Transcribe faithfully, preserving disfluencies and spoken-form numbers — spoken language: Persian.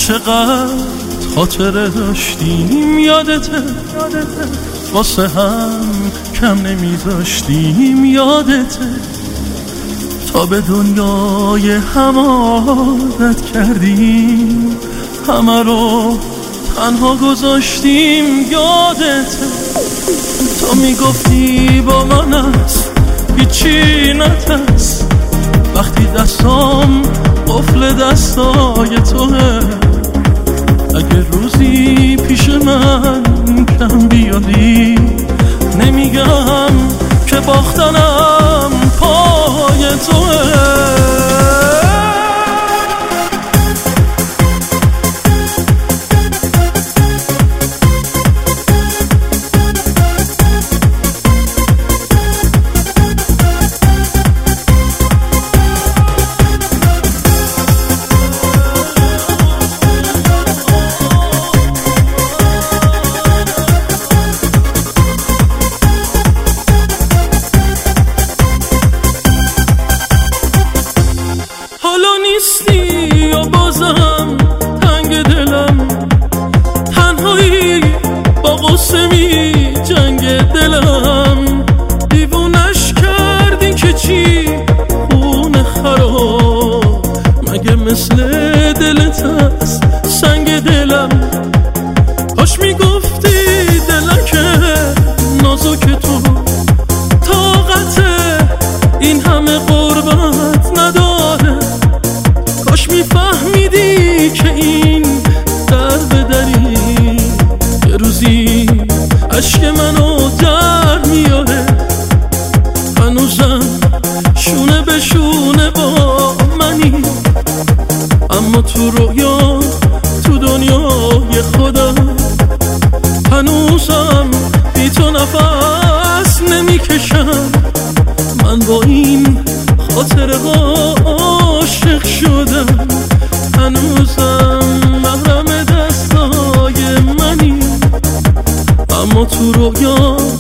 چقدر خاطره داشتیم یادته، واسه هم کم نمیذاشتیم یادته، تا به دنیای هم عادت کردیم، همه رو تنها گذاشتیم یادته. تو میگفتی با من است هیچی نترس، وقتی دستام قفل دستای توه، اگه روزی پیش من کم بیادی نمیگم که باختنم پای توه. نیستی و بازم تنگ دلم، تنهایی با غصه می جنگ دلم، دیوونش کردی که چی خونه خراب، مگه مثل دلت هست سنگ دلم. کاش میگفتی دلک نازک تو طاقت این همه قربت نداره، کاش میفهمیدی که این درد دری یه روزی عشق منو در میاره. هنوزم شونه به شونه با منی، اما تو رویا تو دنیای خودم، هنوزم بی تو نفس نمیکشم. من با این خاطره عاشق شدم، هنوزم محرم دستای منی، اما تو رویا